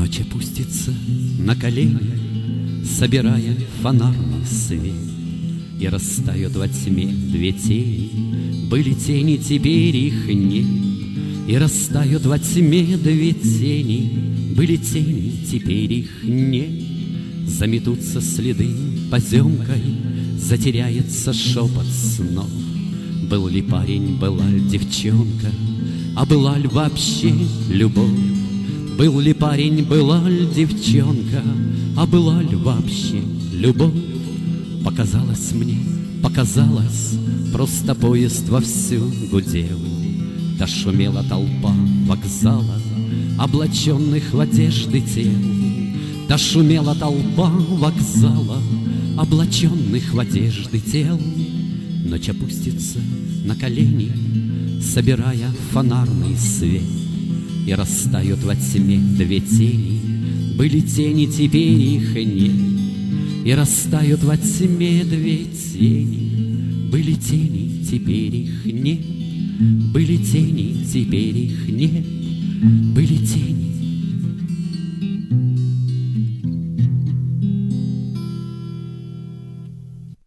Ночь опустится на колени, собирая фонарный свет, и растают во тьме две тени. Были тени, теперь их нет. И растают во тьме две тени. Были тени, теперь их нет. Заметутся следы поземкой, затеряется шепот снов. Был ли парень, была ли девчонка, а была ли вообще любовь? Был ли парень, была ли девчонка, а была ли вообще любовь? Показалось мне, показалось, просто поезд вовсю гудел. Да шумела толпа вокзала, облаченных в одежды тел. Да шумела толпа вокзала, облаченных в одежды тел. Ночь опустится на колени, собирая фонарный свет, и растают во тьме две тени. Были тени, теперь их нет. И растают во тьме две тени. Были тени, теперь их нет. Были тени, теперь их нет. Были тени,